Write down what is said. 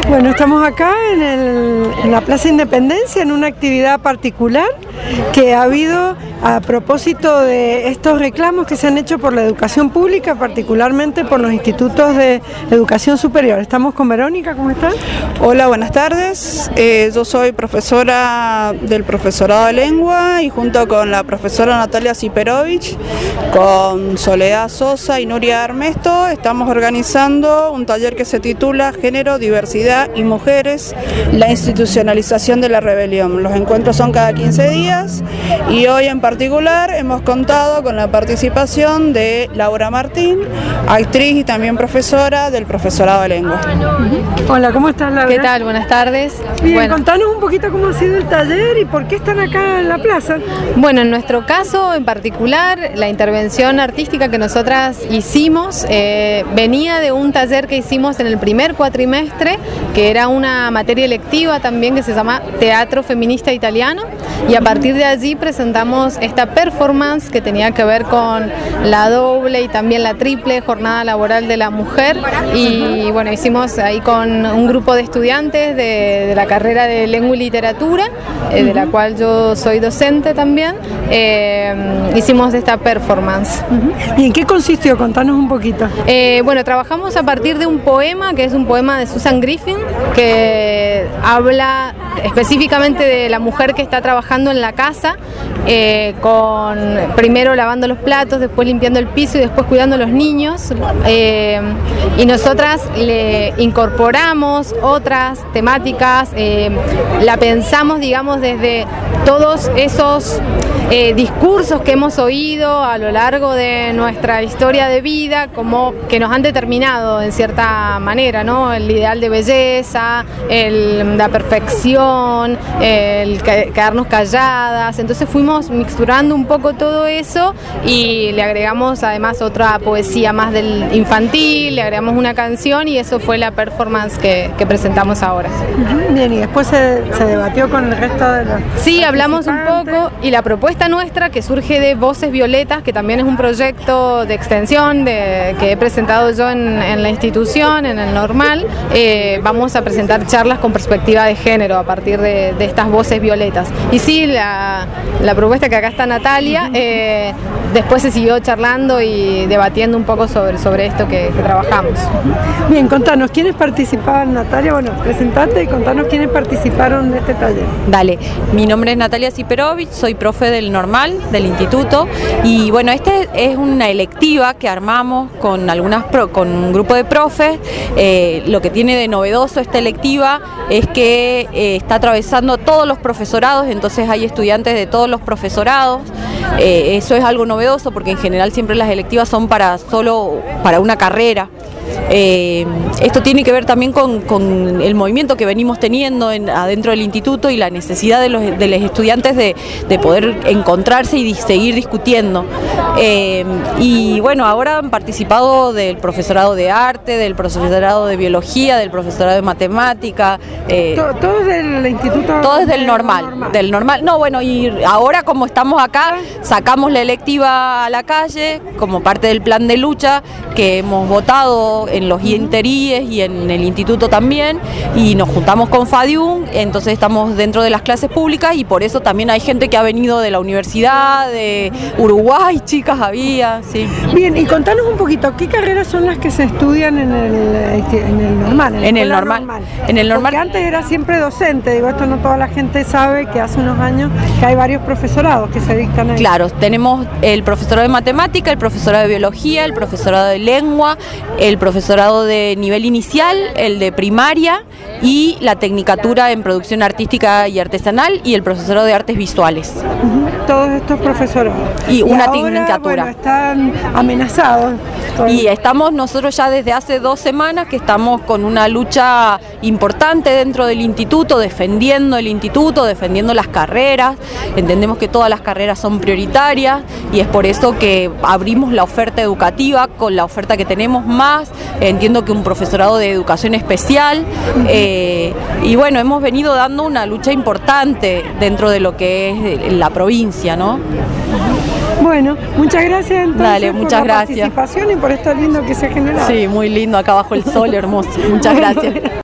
Bueno, estamos acá en la Plaza Independencia en una actividad particular que ha habido a propósito de estos reclamos que se han hecho por la educación pública, particularmente por los institutos de educación superior. Estamos con Verónica, ¿cómo estás? Hola, buenas tardes. Yo soy profesora del profesorado de lengua y junto con la profesora Natalia Siperovich, con Soledad Sosa y Nuria Armesto, estamos organizando un taller que se titula Género, Diversidad y Mujeres, la institucionalización de la rebelión. Los encuentros son cada 15 días y hoy en particular hemos contado con la participación de Laura Martín, actriz y también profesora del profesorado de lengua. Hola, ¿cómo estás, Laura? ¿Qué tal? Buenas tardes. Bien, contanos un poquito cómo ha sido el taller y por qué están acá en la plaza. Bueno, en nuestro caso en particular, la intervención artística que nosotras hicimos venía de un taller que hicimos en el primer cuatrimestre, que era una materia electiva también que se llama Teatro Feminista Italiano, y a partir de allí presentamos esta performance que tenía que ver con la doble y también la triple jornada laboral de la mujer, y bueno, hicimos ahí con un grupo de estudiantes de la carrera de Lengua y Literatura, de la cual yo soy docente también. Hicimos esta performance. ¿Y en qué consistió? Contanos un poquito. Bueno, trabajamos a partir de un poema, que es un poema de Susan Griffin, que habla específicamente de la mujer que está trabajando en la casa, primero lavando los platos, después limpiando el piso y después cuidando a los niños, y nosotras le incorporamos otras temáticas, la pensamos, digamos, desde todos esos discursos que hemos oído a lo largo de nuestra historia de vida, como que nos han determinado en cierta manera, ¿no? El ideal de belleza, la perfección, el quedarnos calladas. Entonces fuimos mixturando un poco todo eso y le agregamos además otra poesía más del infantil, le agregamos una canción y eso fue la performance que presentamos ahora. Bien, y después se debatió con el resto de los... Sí, hablamos un poco y la propuesta nuestra, que surge de Voces Violetas, que también es un proyecto de extensión que he presentado yo en la institución, en el Normal. Vamos a presentar charlas con perspectiva de género a partir de estas Voces Violetas. Y sí, la propuesta, que acá está Natalia, después se siguió charlando y debatiendo un poco sobre esto que trabajamos. Bien, contanos, ¿quiénes participaban, Natalia? Bueno, presentate y contanos quiénes participaron de este taller. Dale, mi nombre es Natalia Siperovich, soy profe del Normal, del instituto, y bueno, esta es una electiva que armamos con un grupo de profes. Lo que tiene de novedoso esta electiva es que está atravesando todos los profesorados, entonces hay estudiantes de todos los profesorados. Eso es algo novedoso porque en general siempre las electivas son solo para una carrera. Esto tiene que ver también con el movimiento que venimos teniendo adentro del instituto y la necesidad de los estudiantes de poder encontrarse y seguir discutiendo. Y bueno, ahora han participado del profesorado de arte, del profesorado de biología, del profesorado de matemática. ¿Todos del instituto? Todos del normal. No, bueno, y ahora como estamos acá, sacamos la electiva a la calle como parte del plan de lucha que hemos votado en los interíes y en el instituto también, y nos juntamos con FADIUM, entonces estamos dentro de las clases públicas y por eso también hay gente que ha venido de la universidad, de Uruguay, chicas había, sí. Bien, y contanos un poquito, ¿qué carreras son las que se estudian en el normal? En el normal. Porque antes era siempre docente, digo, esto no toda la gente sabe que hace unos años que hay varios profesorados que se dictan ahí. Claro, tenemos el profesorado de matemática, el profesorado de biología, el profesorado de lengua, el profesorado de nivel inicial, el de primaria y la tecnicatura en producción artística y artesanal y el profesorado de artes visuales. Todos estos profesorados. Y una ahora, tecnicatura. Bueno, están amenazados. Y estamos nosotros ya desde hace 2 semanas que estamos con una lucha importante dentro del instituto, defendiendo el instituto, defendiendo las carreras. Entendemos que todas las carreras son prioritarias y es por eso que abrimos la oferta educativa con la oferta que tenemos más. Entiendo que un profesorado de educación especial y bueno, hemos venido dando una lucha importante dentro de lo que es la provincia, ¿no? Bueno, muchas gracias entonces. Dale, muchas por la gracias. participación y por esto lindo que se ha generado. Sí, muy lindo, acá bajo el sol, hermoso. Muchas gracias.